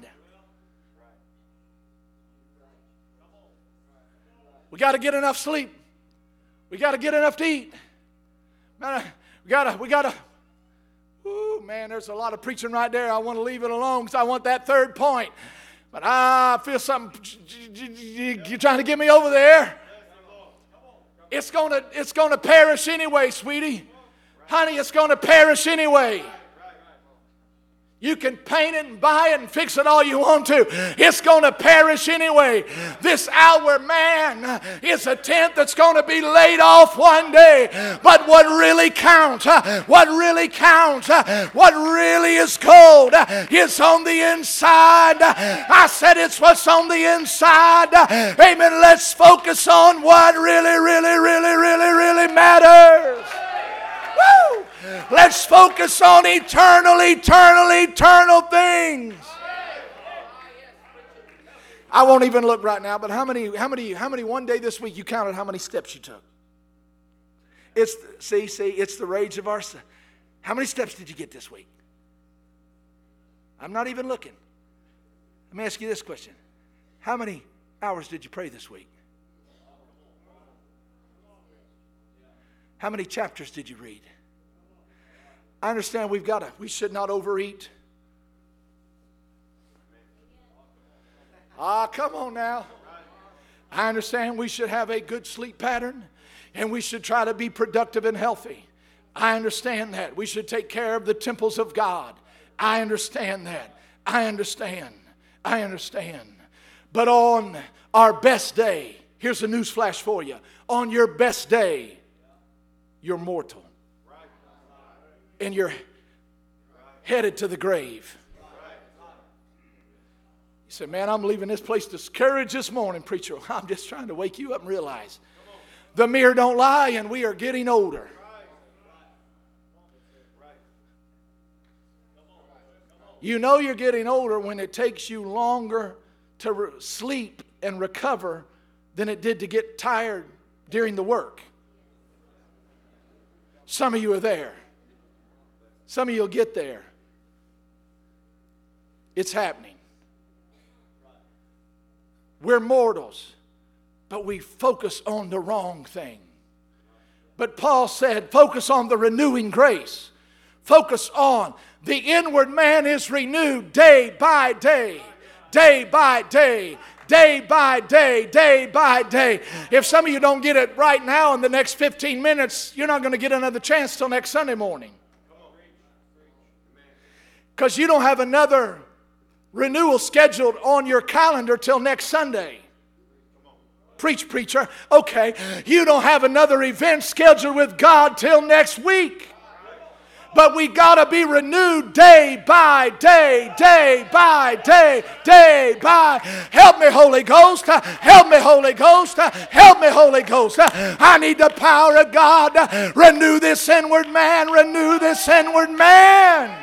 We got to get enough sleep. We got to get enough to eat. Man, we got to. Ooh, man, there's a lot of preaching right there. I want to leave it alone because I want that third point. But I feel something. You're trying to get me over there. It's gonna perish anyway, sweetie. Honey, it's gonna perish anyway. You can paint it and buy it and fix it all you want to. It's going to perish anyway. This outward man is a tent that's going to be laid off one day. But what really counts, what really is gold is on the inside. I said it's what's on the inside. Amen. Let's focus on what really matters. Woo! Let's focus on eternal things. I won't even look right now, but how many one day this week you counted how many steps you took? It's the rage of our sin. How many steps did you get this week? I'm not even looking. Let me ask you this question. How many hours did you pray this week? How many chapters did you read? I understand we should not overeat. Come on now. I understand we should have a good sleep pattern and we should try to be productive and healthy. I understand that. We should take care of the temples of God. I understand that. I understand. But on our best day, here's a news flash for you. On your best day, you're mortal. And you're headed to the grave. You say, man, I'm leaving this place discouraged this morning, preacher. I'm just trying to wake you up and realize the mirror don't lie and we are getting older. You know you're getting older when it takes you longer to sleep and recover than it did to get tired during the work. Some of you are there. Some of you will get there. It's happening. We're mortals, but we focus on the wrong thing. But Paul said, focus on the renewing grace. Focus on the inward man is renewed day by day, day by day, day by day, day by day. If some of you don't get it right now in the next 15 minutes, you're not going to get another chance till next Sunday morning. Because you don't have another renewal scheduled on your calendar till next Sunday. Preach, preacher. Okay, you don't have another event scheduled with God till next week. But we got to be renewed day by day, day by day, day by. Help me, Holy Ghost. Help me, Holy Ghost. Help me, Holy Ghost. I need the power of God. Renew this inward man. Renew this inward man.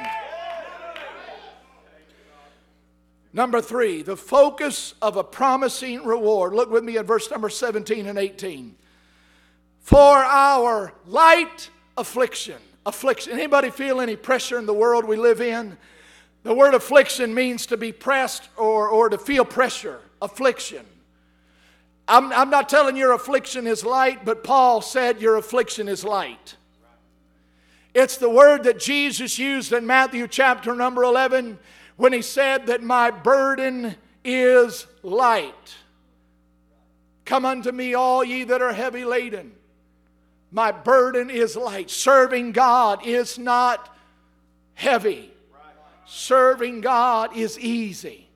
Number 3, the focus of a promising reward. Look with me at verse number 17 and 18. For our light affliction. Affliction. Anybody feel any pressure in the world we live in? The word affliction means to be pressed or to feel pressure. Affliction. I'm not telling your affliction is light, but Paul said your affliction is light. It's the word that Jesus used in Matthew chapter number 11 when he said that my burden is light. Come unto me, all ye that are heavy laden. My burden is light. Serving God is not heavy. Serving God is easy.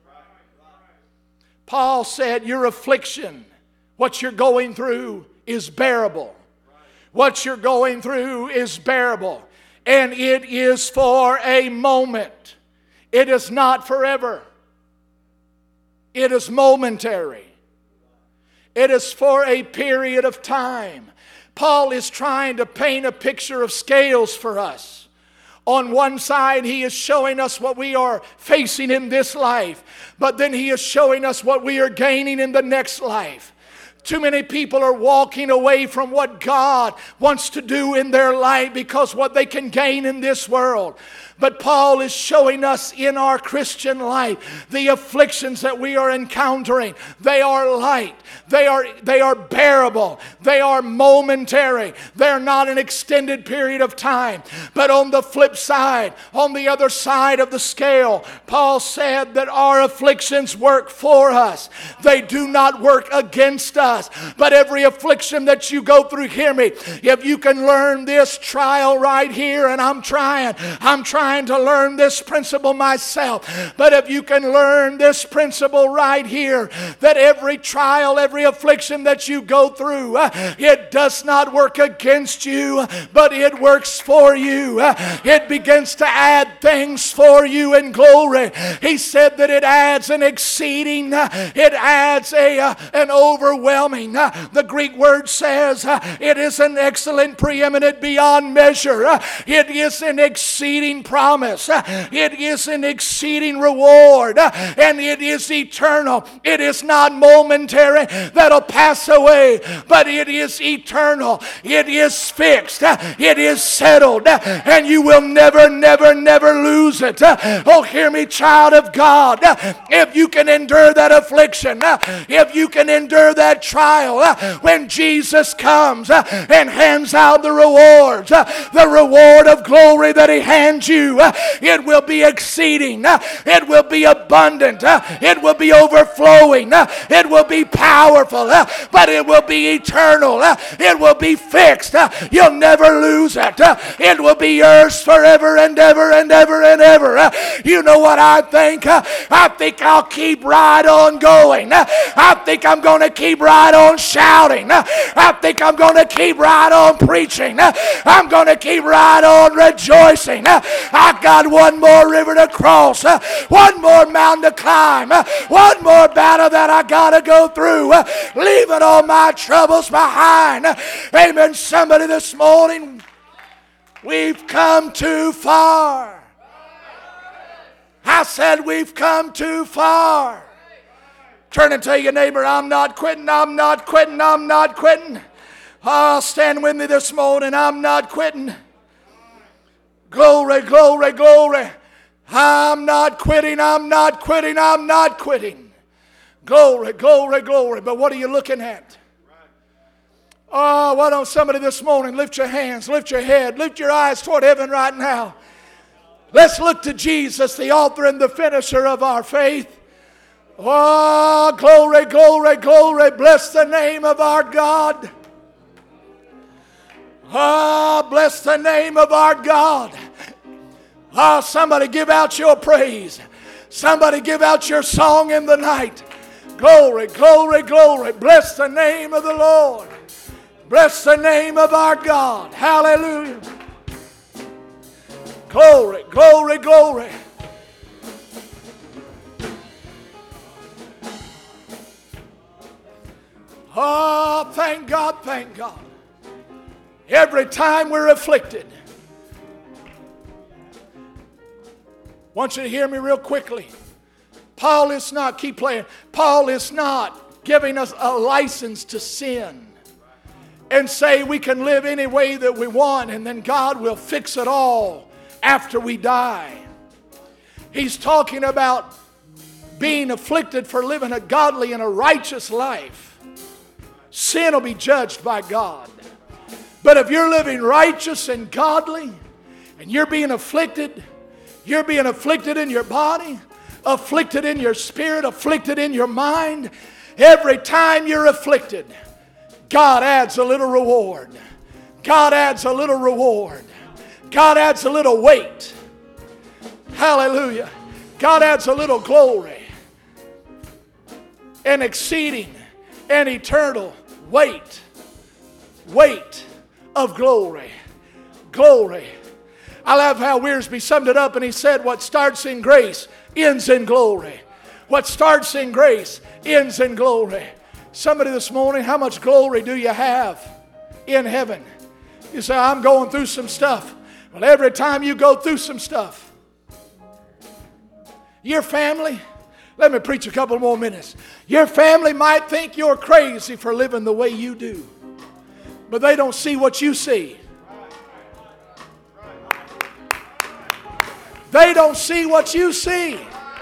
Paul said your affliction, what you're going through, is bearable. What you're going through is bearable. And it is for a moment. It is not forever. It is momentary. It is for a period of time. Paul is trying to paint a picture of scales for us. On one side, he is showing us what we are facing in this life. But then he is showing us what we are gaining in the next life. Too many people are walking away from what God wants to do in their life because what they can gain in this world. But Paul is showing us in our Christian life the afflictions that we are encountering. They are light. They are bearable. They are momentary. They're not an extended period of time. But on the flip side, on the other side of the scale, Paul said that our afflictions work for us. They do not work against us. But every affliction that you go through, hear me, if you can learn this trial right here, and I'm trying to learn this principle myself. But if you can learn this principle right here, that every trial, every affliction that you go through, it does not work against you, but it works for you. It begins to add things for you in glory. He said that it adds an exceeding, it adds an overwhelming. The Greek word says it is an excellent, preeminent, beyond measure. It is an exceeding promise. It is an exceeding reward. And it is eternal. It is not momentary that'll pass away, but it is eternal. It is fixed. It is settled. And you will never, never, never lose it. Oh, hear me, child of God. If you can endure that affliction, if you can endure that trial, when Jesus comes and hands out the rewards, the reward of glory that he hands you, it will be exceeding, it will be abundant, it will be overflowing, it will be powerful, but it will be eternal, it will be fixed, you'll never lose it, it will be yours forever and ever and ever and ever. You know what I think? I think I'll keep right on going. I think I'm going to keep right on shouting. I think I'm going to keep right on preaching. I'm going to keep right on rejoicing. I got one more river to cross, one more mountain to climb, one more battle that I got to go through, leaving all my troubles behind. Amen. Somebody this morning, we've come too far. I I said, we've come too far. Turn and tell your neighbor, I'm not quitting, I'm not quitting, I'm not quitting. Oh, stand with me this morning, I'm not quitting. Glory, glory, glory. I'm not quitting, I'm not quitting, I'm not quitting. Glory, glory, glory. But what are you looking at? Oh, why don't somebody this morning lift your hands, lift your head, lift your eyes toward heaven right now. Let's look to Jesus, the author and the finisher of our faith. Oh, glory, glory, glory. Bless the name of our God. Oh, bless the name of our God. Oh, somebody give out your praise. Somebody give out your song in the night. Glory, glory, glory. Bless the name of the Lord. Bless the name of our God. Hallelujah. Glory, glory, glory. Oh, thank God, thank God. Every time we're afflicted. I want you to hear me real quickly. Paul is not, keep playing. Paul is not giving us a license to sin and say we can live any way that we want and then God will fix it all after we die. He's talking about being afflicted for living a godly and a righteous life. Sin will be judged by God. But if you're living righteous and godly and you're being afflicted in your body, afflicted in your spirit, afflicted in your mind, every time you're afflicted, God adds a little reward. God adds a little reward. God adds a little weight. Hallelujah. God adds a little glory. An exceeding and eternal weight of glory. Glory. I love how Wiersbe summed it up and he said, what starts in grace ends in glory. What starts in grace ends in glory. Somebody this morning, how much glory do you have in heaven? You say, I'm going through some stuff. Well, every time you go through some stuff, your family, let me preach a couple more minutes. Your family might think you're crazy for living the way you do, but they don't see what you see. They don't see what you see.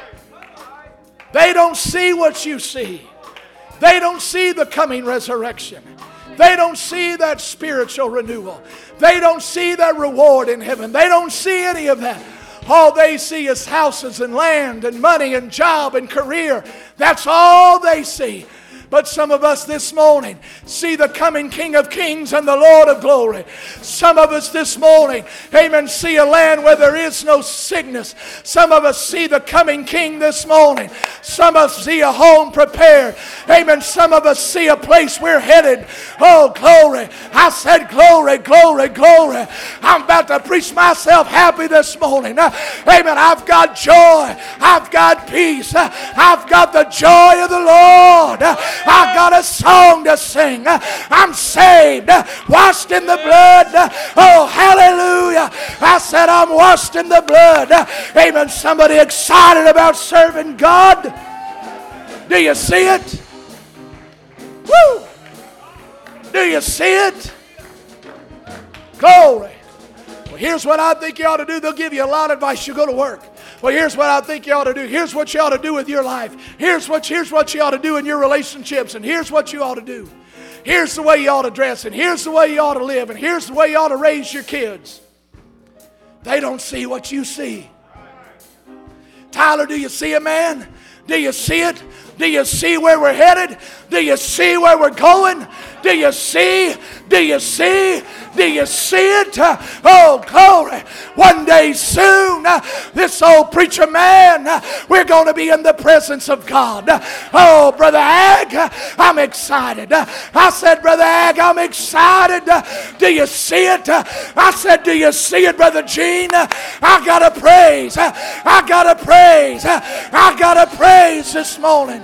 They don't see what you see. They don't see the coming resurrection. They don't see that spiritual renewal. They don't see that reward in heaven. They don't see any of that. All they see is houses and land and money and job and career. That's all they see. But some of us this morning see the coming King of Kings and the Lord of Glory. Some of us this morning, amen, see a land where there is no sickness. Some of us see the coming King this morning. Some of us see a home prepared. Amen. Some of us see a place we're headed. Oh, glory. I said glory, glory, glory. I'm about to preach myself happy this morning. Amen. I've got joy. I've got peace. I've got the joy of the Lord. I got a song to sing. I'm saved, washed in the blood. Oh, hallelujah. I said I'm washed in the blood. Amen. Somebody excited about serving God? Do you see it? Woo! Do you see it? Glory. Well, here's what I think you ought to do. They'll give you a lot of advice. You go to work. Well, here's what I think you ought to do. Here's what you ought to do with your life. Here's what you ought to do in your relationships. And here's what you ought to do. Here's the way you ought to dress. And here's the way you ought to live. And here's the way you ought to raise your kids. They don't see what you see. Tyler, do you see it, man? Do you see it? Do you see where we're headed? Do you see where we're going? Do you see? Do you see? Do you see it? Oh, glory. One day soon, this old preacher man, we're going to be in the presence of God. Oh, Brother Ag, I'm excited. I said, Brother Ag, I'm excited. Do you see it? I said, do you see it, Brother Gene? I got to praise. I got to praise. I got to praise this morning.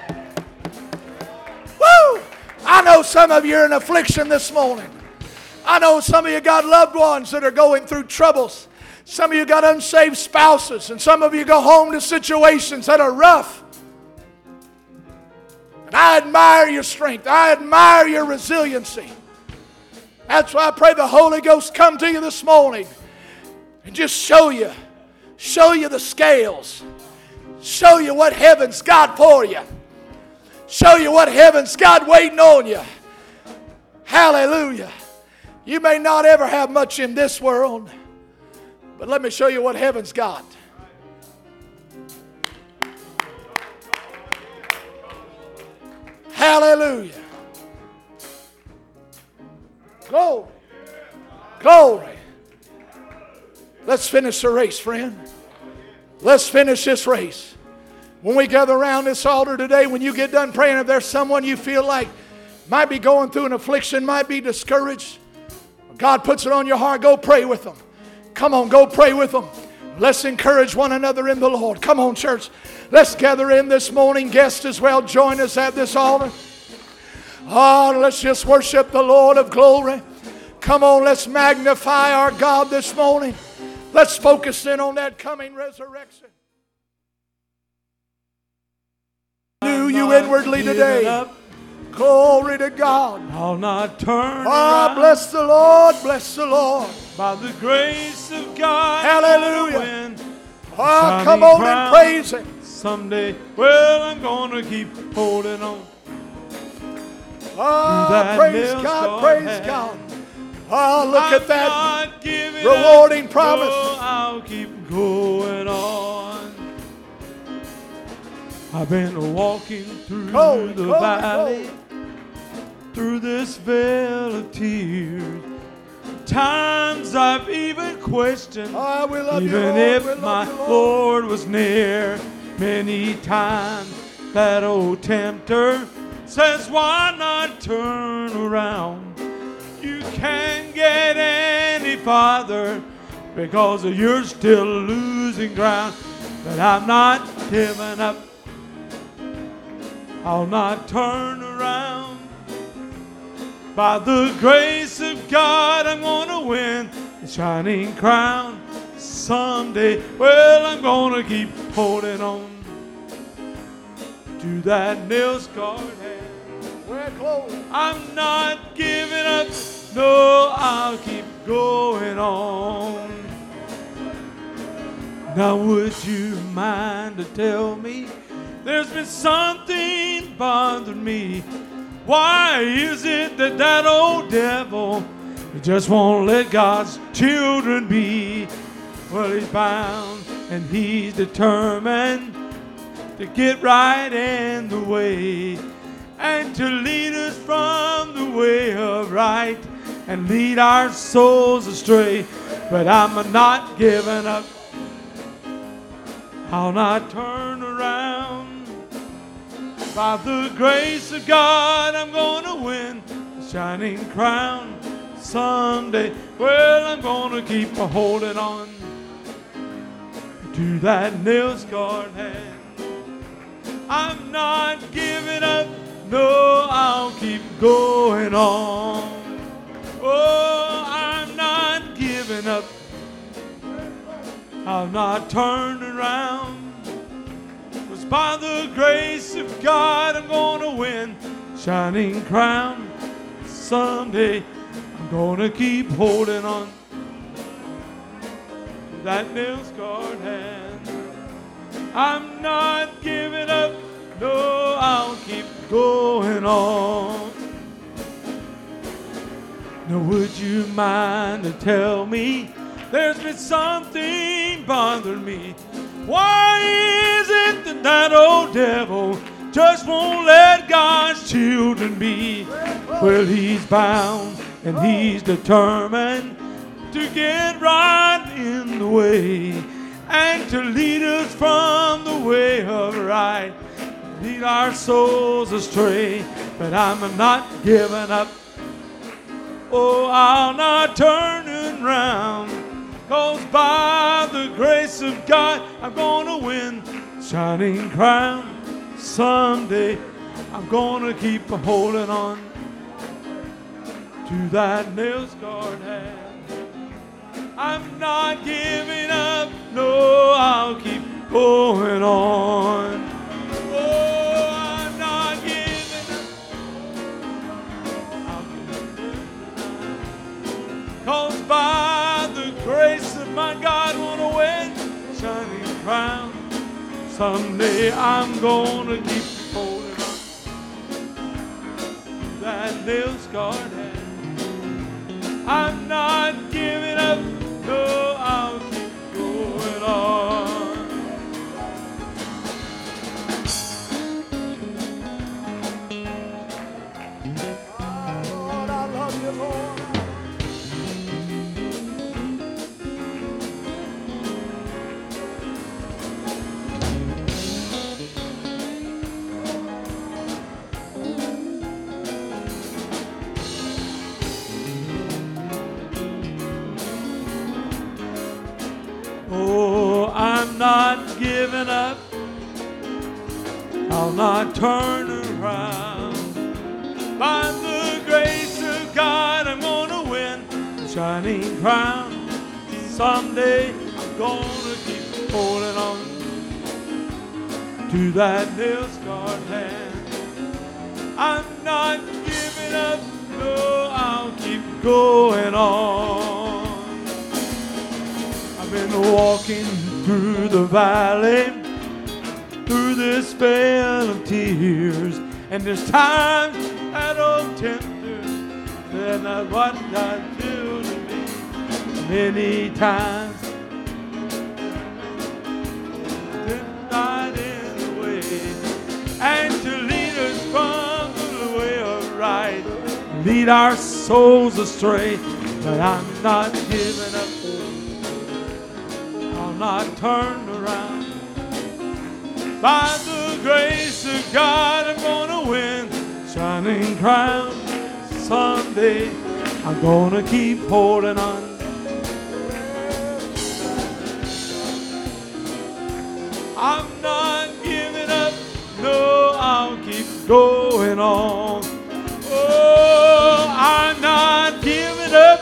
Woo! I know some of you are in affliction this morning. I know some of you got loved ones that are going through troubles. Some of you got unsaved spouses, and some of you go home to situations that are rough. And I admire your strength. I admire your resiliency. That's why I pray the Holy Ghost come to you this morning and just show you the scales. Show you what heaven's got for you. Show you what heaven's got waiting on you. Hallelujah. You may not ever have much in this world, but let me show you what heaven's got. Hallelujah. Glory. Glory. Let's finish the race, friend. Let's finish this race. When we gather around this altar today, when you get done praying, if there's someone you feel like might be going through an affliction, might be discouraged, God puts it on your heart, go pray with them. Come on, go pray with them. Let's encourage one another in the Lord. Come on, church. Let's gather in this morning. Guests as well, join us at this altar. Oh, let's just worship the Lord of glory. Come on, let's magnify our God this morning. Let's focus in on that coming resurrection. Knew you inwardly today. Glory to God. I'll not turn Ah, around. bless the Lord, bless the Lord. By the grace of God, Hallelujah. I'm gonna win. Ah, come on and praise Him. Someday, well, I'm gonna keep holding on. Ah, that praise nail God, scarred praise hand. God. Ah, look at that not giving rewarding up, promise. no, I'll keep going on. I've been walking through Glory, the glory, valley, through this veil of tears. Times I've even questioned, Ah, we love you, even Lord. if We love my you, Lord. Lord was near. Many times that old tempter says, why not turn around? You can't get any farther because you're still losing ground. But I'm not giving up. I'll not turn around. By the grace of God, I'm gonna win the shining crown. Someday, well, I'm gonna keep holding on to that nail-scarred hand. We're close. I'm not giving up, no, I'll keep going on. Now would you mind to tell me there's been something bothering me? Why is it that that old devil just won't let God's children be? Well, he's bound and he's determined to get right in the way and to lead us from the way of right and lead our souls astray. But I'm not giving up. I'll not turn around. By the grace of God, I'm gonna win the shining crown. Someday, well, I'm gonna keep holding on to that nail-scarred hand. I'm not giving up, no, I'll keep going on. Oh, I'm not giving up. I'll not turn around. 'Cause by the grace of God, I'm gonna win shining crown. Someday, I'm gonna keep holding on to that nail-scarred hand. I'm not giving up, no, I'll keep going on. Now would you mind to tell me there's been something bothering me? Why is it that that old devil just won't let God's children be? Well, he's bound and he's determined to get right in the way and to lead us from the way of right, lead our souls astray. But I'm not giving up. Oh, I'll not turn around. 'Cause by the grace of God, I'm gonna win shining crown. Someday, I'm gonna keep holding on to that nail-scarred hand. I'm not giving up. No, I'll keep going on. Oh, I'm not giving up. I'll keep 'cause by the grace of my God, wanna win shining crown. Someday I'm gonna keep holding on that nail-scarred hand. I'm not giving up. No, I'll keep going on. Lord, I love you, Lord. Oh, I'm not giving up. I'll not turn around. By the grace of God, I'm gonna win the shining crown. Someday I'm gonna keep holding on to that nail-scarred hand. I'm not giving up. No, I'll keep going on. I've been walking through the valley, through this vale of tears, and there's times that old tempter said not what God do to me. Many times right in the way, and to lead us from the way of right, lead our souls astray. But I'm not giving up. I'll not turn around. By the grace of God, I'm gonna win shining crown. Someday I'm gonna keep holding on. I'm not giving up. No, I'll keep going on. Oh, I'm not giving up.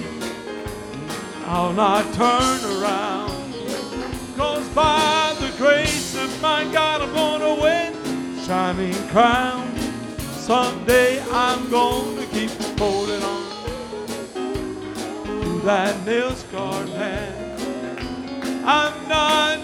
I'll not turn around. 'Cause by the grace of my God, I'm gonna win shining crown. Someday I'm gonna keep holding on to that nail-scarred hand. I'm not